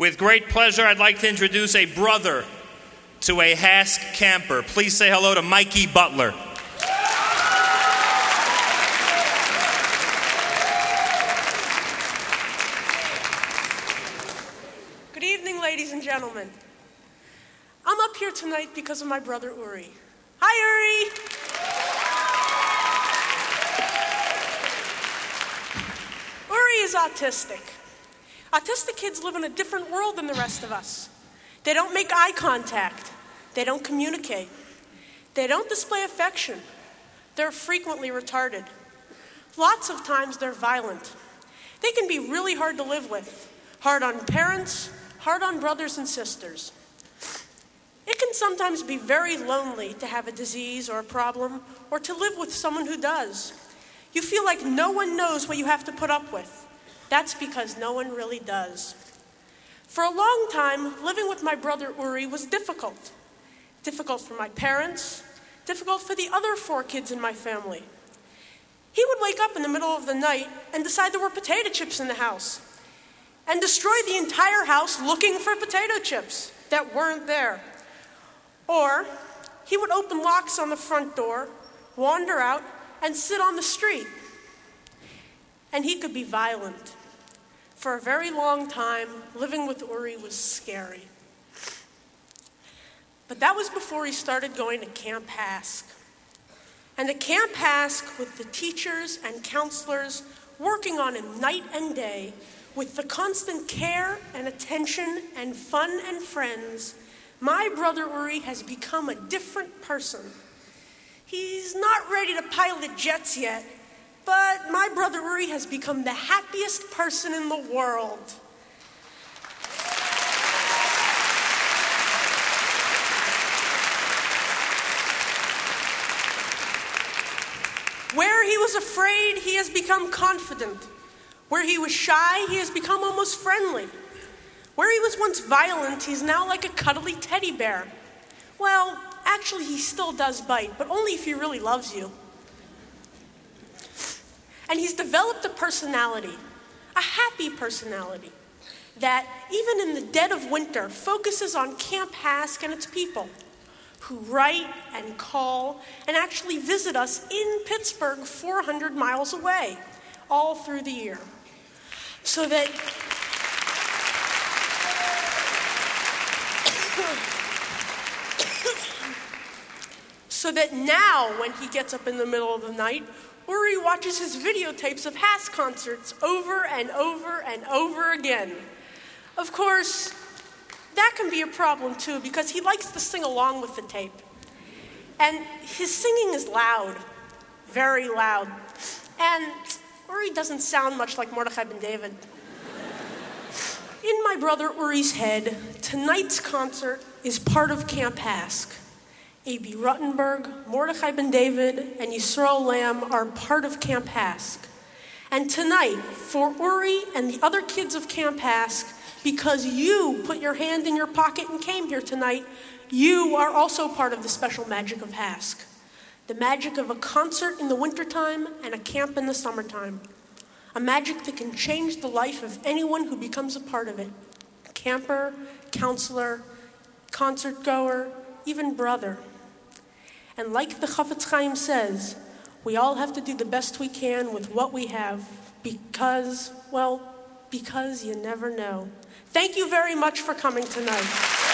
With great pleasure, I'd like to introduce a brother to a HASC camper. Please say hello to Mikey Butler. Good evening, ladies and gentlemen. I'm up here tonight because of my brother Uri. Hi, Uri! Uri is autistic. Autistic kids live in a different world than the rest of us. They don't make eye contact. They don't communicate. They don't display affection. They're frequently retarded. Lots of times they're violent. They can be really hard to live with. Hard on parents, hard on brothers and sisters. It can sometimes be very lonely to have a disease or a problem, or to live with someone who does. You feel like no one knows what you have to put up with. That's because no one really does. For a long time, living with my brother Uri was difficult. Difficult for my parents, difficult for the other 4 kids in my family. He would wake up in the middle of the night and decide there were potato chips in the house, and destroy the entire house looking for potato chips that weren't there. Or he would open locks on the front door, wander out, and sit on the street. And he could be violent. For a very long time, living with Uri was scary. But that was before he started going to Camp HASC. And at Camp HASC, with the teachers and counselors working on him night and day, with the constant care and attention and fun and friends, my brother Uri has become a different person. He's not ready to pilot jets yet, but my brother Uri has become the happiest person in the world. Where he was afraid, he has become confident. Where he was shy, he has become almost friendly. Where he was once violent, he's now like a cuddly teddy bear. Well, actually, he still does bite, but only if he really loves you. And he's developed a personality, a happy personality, that even in the dead of winter focuses on Camp HASC and its people, who write and call and actually visit us in Pittsburgh 400 miles away, all through the year. So that now, when he gets up in the middle of the night, Uri watches his videotapes of HASC concerts over and over and over again. Of course, that can be a problem too, because he likes to sing along with the tape. And his singing is loud, very loud. And Uri doesn't sound much like Mordechai Ben David. In my brother Uri's head, tonight's concert is part of Camp HASC. A.B. Ruttenberg, Mordechai Ben David, and Yisrael Lamb are part of Camp HASC. And tonight, for Uri and the other kids of Camp HASC, because you put your hand in your pocket and came here tonight, you are also part of the special magic of HASC. The magic of a concert in the wintertime and a camp in the summertime. A magic that can change the life of anyone who becomes a part of it. Camper, counselor, concert goer, even brother. And like the Chafetz Chaim says, we all have to do the best we can with what we have because you never know. Thank you very much for coming tonight.